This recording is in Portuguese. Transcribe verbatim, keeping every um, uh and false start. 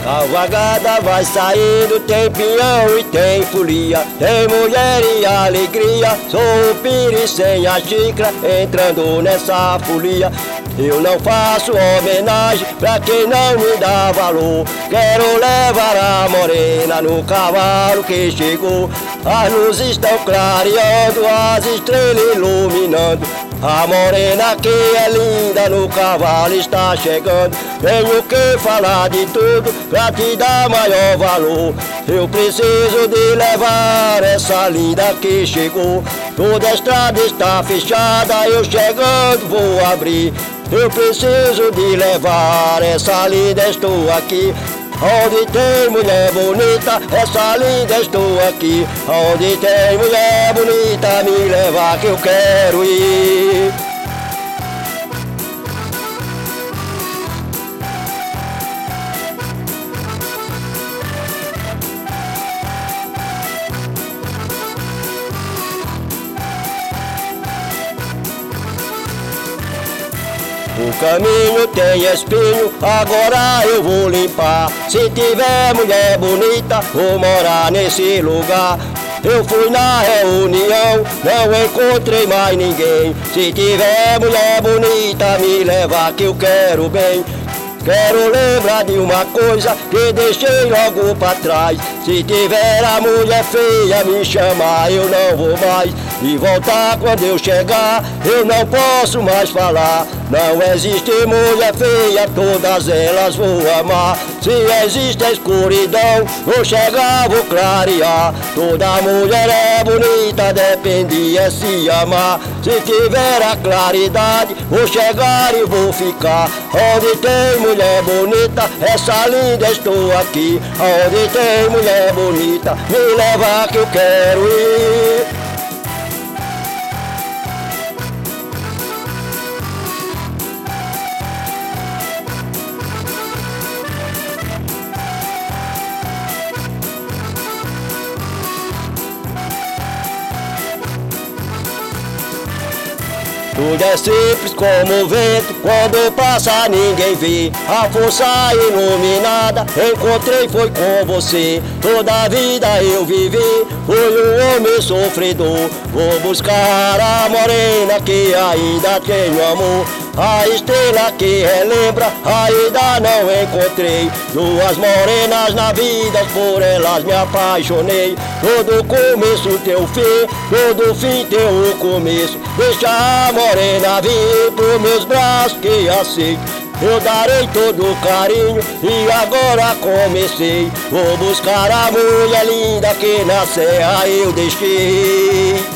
A vagada vai saindo, tem pinhão e tem folia, tem mulher e alegria, sou o piri sem a xícara, entrando nessa folia. Eu não faço homenagem pra quem não me dá valor, quero levar a morena no cavalo que chegou. As luzes estão clareando, as estrelas iluminando, a morena que é linda no cavalo está chegando. Tenho que falar de tudo pra te dar maior valor, eu preciso de levar essa linda que chegou. Toda a estrada está fechada, eu chegando vou abrir, eu preciso de levar essa linda, estou aqui. Onde tem mulher bonita, essa linda estou aqui. Onde tem mulher bonita, me leva que eu quero ir. O caminho tem espinho, agora eu vou limpar. Se tiver mulher bonita, vou morar nesse lugar. Eu fui na reunião, não encontrei mais ninguém. Se tiver mulher bonita, me leva que eu quero bem. Quero lembrar de uma coisa que deixei logo pra trás. Se tiver a mulher feia, me chamar, eu não vou mais. E voltar quando eu chegar, eu não posso mais falar. Não existe mulher feia, todas elas vou amar. Se existe a escuridão, vou chegar, vou clarear. Toda mulher é bonita, depende é se amar. Se tiver a claridade, vou chegar e vou ficar. Onde tem mulher bonita, essa linda estou aqui. Onde tem mulher bonita, me leva que eu quero ir. Tudo é simples como o vento, quando passa ninguém vê. A força iluminada encontrei foi com você. Toda a vida eu vivi, fui um homem sofredor. Vou buscar a morena que ainda tenho amor. A estrela que relembra, ainda não encontrei. Duas morenas na vida, por elas me apaixonei. Todo começo tem o fim, todo fim tem o começo. Deixa a morena vir pros meus braços que aceito. Eu darei todo o carinho e agora comecei. Vou buscar a mulher linda que na serra eu deixei.